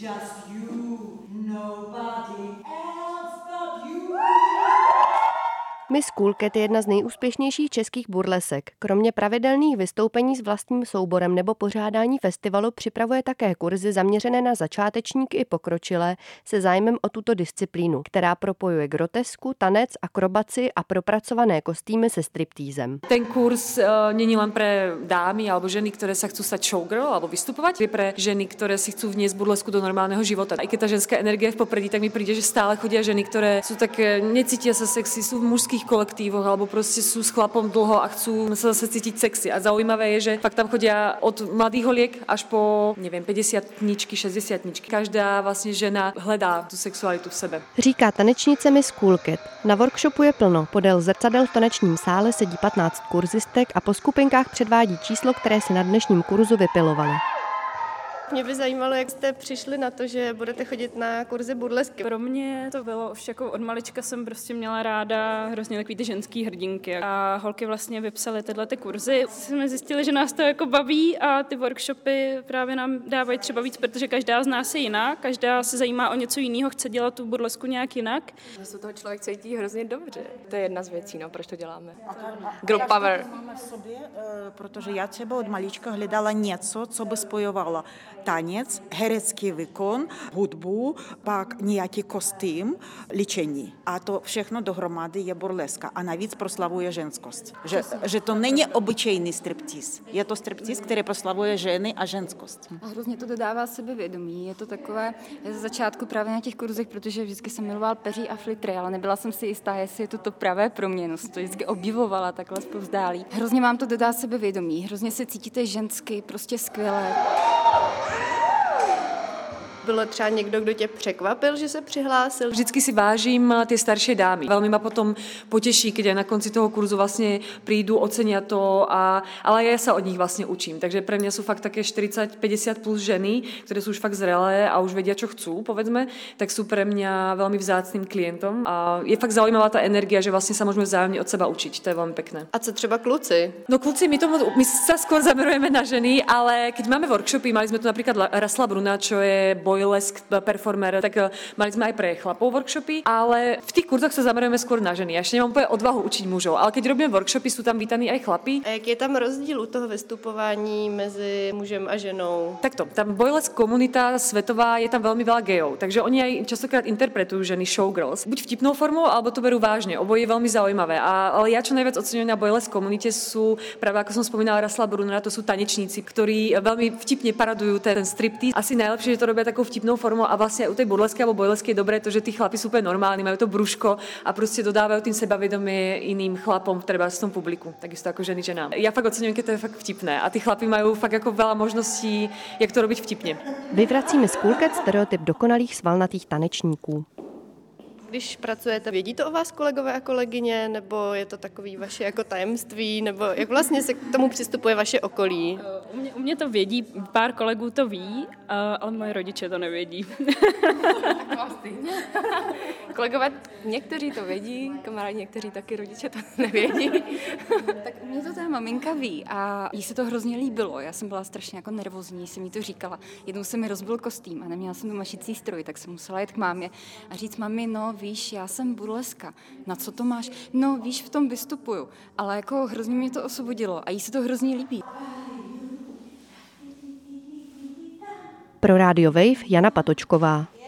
Just you, nobody else but you. Miss Cool Cat je jedna z nejúspěšnějších českých burlesek. Kromě pravidelných vystoupení s vlastním souborem nebo pořádání festivalu připravuje také kurzy zaměřené na začátečníky i pokročilé se zájmem o tuto disciplínu, která propojuje grotesku, tanec, akrobaci a propracované kostýmy se striptízem. Ten kurz není len pre dámy alebo ženy, ktoré sa chcú stať showgirl alebo vystupovať, je pre ženy, ktoré si chcú vniesť burlesku do normálneho života. Aj keď tá ženská energia je v popredí, tak mi príde, že stále chodia ženy, ktoré sú také, necítia sa sexy, sú v mužských kolektívoch alebo proste sú s chlapom dlho a chcú sa zase cítiť sexy. A zaujímavé je, že fakt tam chodia od mladých holiek až po, neviem, 50-tničky, 60-tničky. Každá vlastně žena hledá tu sexualitu v sebe. Říká tanečnice Miss Cool Cat. Na workshopu je plno. Podél zrcadel v tanečním sále sedí 15 kurzistek a po skupinkách předvádí číslo, které si na dnešním kurzu vypilovali. Mě by zajímalo, jak jste přišli na to, že budete chodit na kurzy burlesky. Pro mě to bylo už jako od malička jsem prostě měla ráda hrozně takový ty ženský hrdinky a holky vlastně vypsaly tyhle ty kurzy. Jsme zjistili, že nás to jako baví a ty workshopy právě nám dávají třeba víc, protože každá z nás je jiná, každá se zajímá o něco jiného, chce dělat tu burlesku nějak jinak. Že se toho člověk cítí hrozně dobře. To je jedna z věcí, no, proč to děláme. Girl power. Máme v sobě, protože já třeba od malička hledala něco, co by spojovalo tanec, herecký výkon, hudbu, pak nějaký kostým, ličení. A to všechno dohromady je burleska. A navíc proslavuje ženskost. Že to není obyčejný striptease. Je to striptease, který proslavuje ženy a ženskost. A hrozně to dodává sebevědomí. Je to takové, ze začátku právě na těch kurzech, protože vždycky jsem miloval peří a flitry, ale nebyla jsem si jistá, jestli je to pravé pro mě. No, to vždycky obdivovala takhle zpovzdálí. Hrozně vám to dodá sebevědomí. Hrozně se cítíte žensky, prostě skvěle. Bylo třeba někdo, kdo tě překvapil, že se přihlásil? Vždycky si vážím tie staršie dámy. Veľmi ma potom poteší, keď aj na konci toho kurzu vlastne prídu, ocenia to, ale ja sa od nich vlastne učím. Takže pre mňa sú fakt také 40-50 plus ženy, ktoré sú už fakt zrelé a už vedia, čo chcú, povedzme, tak sú pre mňa veľmi vzácnym klientom. A je fakt zaujímavá tá energia, že vlastne sa môžeme vzájomne od seba učiť. To je veľmi pekné. A co třeba kluci? No kluci, my sa skôr zamerujeme na ženy, ale keď máme workshopy, mali sme tu napríklad Russella Bruna, čo je boylesk performer, tak mali sme aj pre chlapov workshopy, ale v tých kurzoch sa zamerujeme skôr na ženy. Ja ešte nemám úplne odvahu učiť mužov, ale keď robíme workshopy, sú tam vítaní aj chlapi. A jak je tam rozdíl u toho vystupování mezi mužem a ženou? Takto, tá boylesk komunita svetová, je tam veľmi veľa gejov, takže oni aj častokrát interpretujú ženy showgirls. Buď vtipnou formou, alebo to berú vážne. Oboje je veľmi zaujímavé. Ale ja čo najviac oceňujem na boylesk komunite sú, práve ako som spomínala Russella Brunera, to sú tanečníci, ktorí veľmi vtipne paradujú ten striptease. Asi najlepšie, že to robia takou vtipnou formou a vlastne u tej burlesky alebo boylesky je dobré to, že tí chlapi sú úplne normálni, majú to brúško a proste dodávajú tým sebavedomie iným chlapom, treba v tom publiku, takisto ako ženy ženám. Ja fakt oceňujem, keď to je fakt vtipné a tí chlapi majú fakt ako veľa možností, jak to robiť vtipne. Vyvracíme z Cool Cat stereotyp dokonalých svalnatých tanečníků. Když pracujete, vědí to o vás kolegové a kolegyně, nebo je to takový vaše jako tajemství, nebo jak vlastně se k tomu přistupuje vaše okolí? U mě to vědí, pár kolegů to ví, ale moje rodiče to nevědí. Kolegové, někteří to vědí, kamarádi někteří taky, rodiče to nevědí. Tak mě to ta maminka ví a jí se to hrozně líbilo. Já jsem byla strašně jako nervózní, jsem jí to říkala. Jednou se mi rozbil kostým a neměla jsem doma šicí stroj, tak jsem musela jet k mámě a říct mami, no víš, já jsem burleska. Na co to máš? No víš, v tom vystupuju. Ale jako hrozně mě to osvobodilo a jí se to hrozně líbí. Pro Radio Wave Jana Patočková.